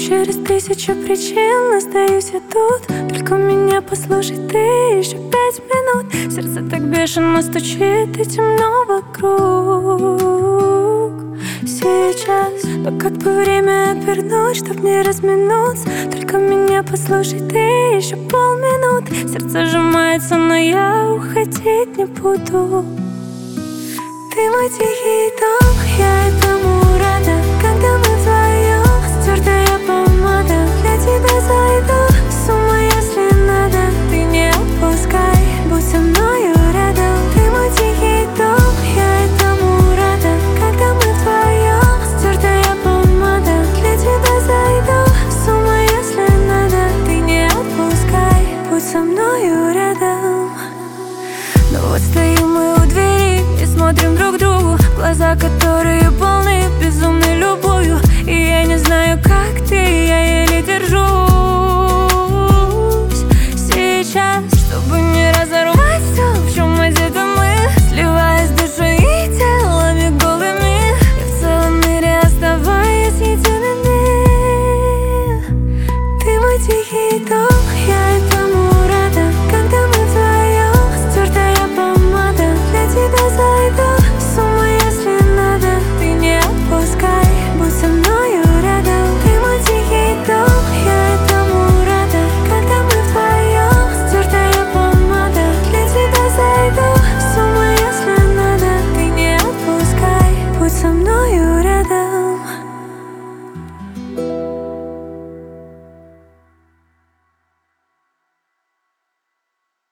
через тысячу причин остаюсь я тут. Только меня послушай ты еще 5 минут. Сердце так бешено стучит и темно вокруг сейчас. Но как бы время обернуть, чтоб не разминуться? Только меня послушай ты еще полминуты. Сердце сжимается, но я уходить не буду. Ты мой тихий дом, я